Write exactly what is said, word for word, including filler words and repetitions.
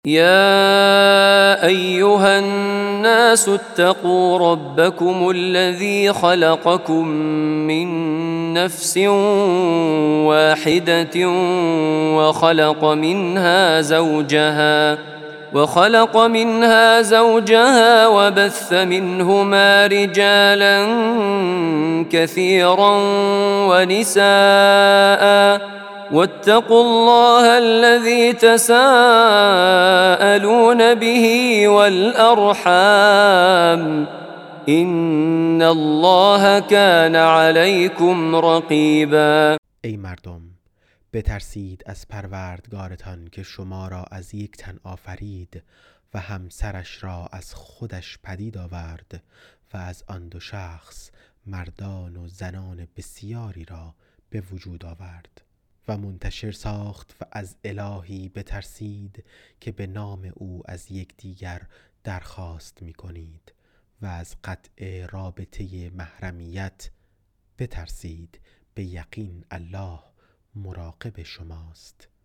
يا أيها الناس اتقوا ربكم الذي خلقكم من نفس واحدة وخلق منها زوجها وخلق منها زوجها وبث منهما رجالا كثيرا ونساء واتقوا الله الذي تساءلون به والأرحام إن الله كان عليكم رقيبا. ای مردم، بترسید از پروردگارتان که شما را از یک تن آفرید و همسرش را از خودش پدید آورد و از آن دو شخص مردان و زنان بسیاری را به وجود آورد و منتشر ساخت و از الهی بترسید که به نام او از یکدیگر درخواست می کنید و از قطع رابطه محرمیت بترسید. به یقین الله مراقب شماست.